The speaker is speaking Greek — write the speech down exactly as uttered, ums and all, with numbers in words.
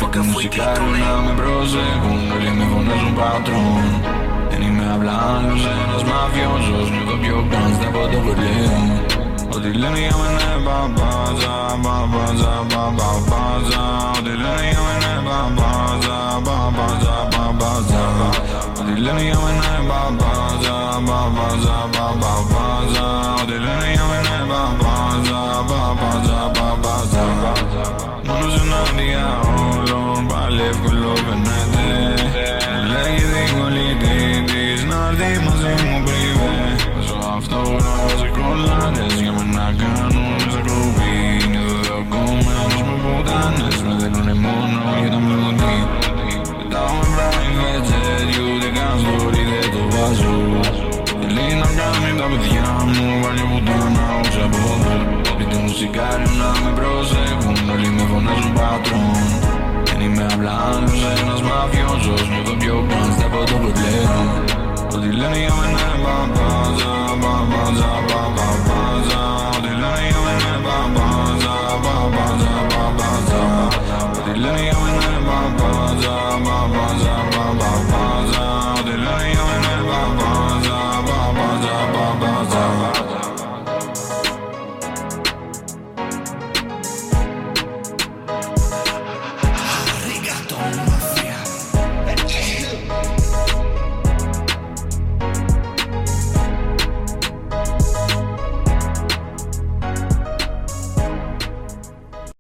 motherfucker fui titone. Me proseguono, όλοι με φωνάζουν πατρόν. Δεν είμαι απλά άλλος ένας μαφιόζος. Νιώθω πιο γκάνστα από το Κορλεόν. Ό,τι λένε για μένα παπάζα, παπάζα, παπάζα. Ό,τι λένε για μένα παπάζα, παπάζα, παπάζα. Ό,τι λένε για μένα παπάζα, παπάζα, παπάζα. Ό,τι λένε για μένα παπάζα, παπάζα, παπάζα. Μόνος ενάντια όλων, πάλι εύκολο φαίνεται. Λέγει δυσκολίτη της να έρθει μαζί μου πριβέ. Παίζω αυτόγνωση κολλάνες για μένα κάνουν μέσα κλουβί. Νιώθω δεοκομμένος με πουτάνες, με θέλουνε μόνο για τα μελωδί. Πετάω με private jet, ούτε καν story δεν το βάζω. Θέλει να κάνει τα παιδιά μου, βάλει πουτάνα όσα από εδώ. Πείτε μου σιγάρι